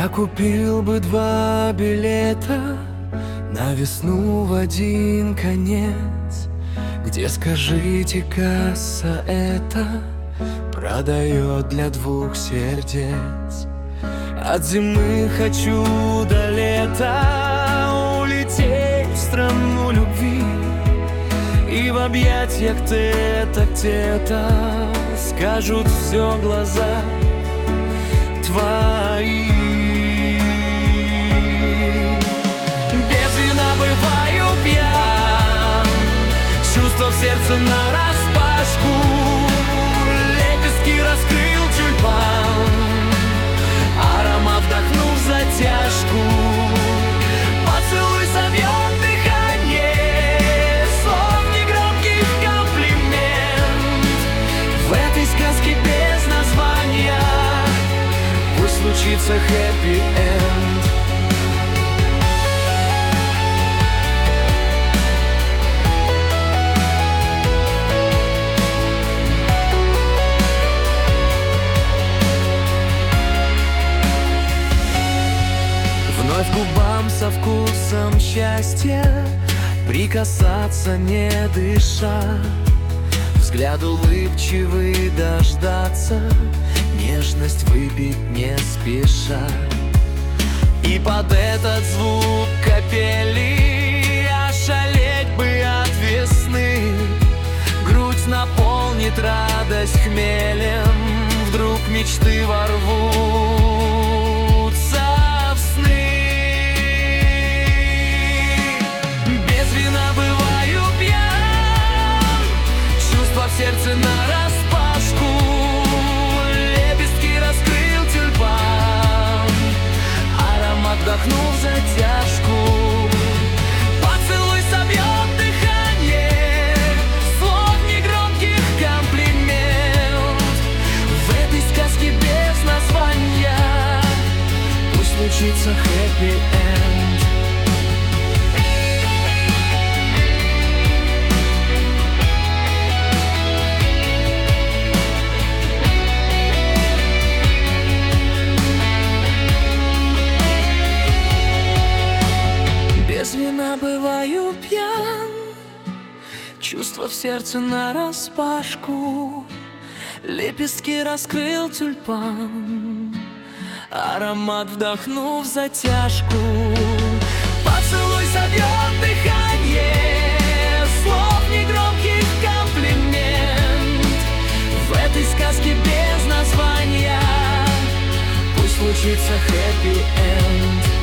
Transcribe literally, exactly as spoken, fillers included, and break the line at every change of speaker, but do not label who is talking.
Я купил бы два билета на весну в один конец, где, скажите, касса эта продает для двух сердец. От зимы хочу до лета улететь в страну любви, и в объятиях где-то, где-то скажут все глаза твои. Без вина бываю пьян, чувства в сердце нараспашку, лепестки раскрыл тюльпан, аромат вдохнув затяжку. Поцелуй собьет дыхание, слов негромких комплимент. В этой сказке без названия пусть случится хэппи-энд. Вновь губам со вкусом счастья прикасаться не дыша, взгляд улыбчивый дождаться, нежность выпить не спеша. И под этот звук капели ошалеть бы от весны, грудь наполнит радость хмелем, вдруг мечты ворвутся в сны. Без вина бываю пьян, чувства в сердце нараспашку, лепестки раскрыл тюльпан, аромат вдохнул затяжку. Поцелуй собьет дыхание, слов негромких комплимент. В этой сказке без названия пусть случится хэппи-энд. Без вина бываю пьян, чувства в сердце нараспашку, лепестки раскрыл тюльпан, аромат вдохнув затяжку. Поцелуй собьет дыхание, слов негромких комплимент. В этой сказке без названия пусть случится хэппи-энд.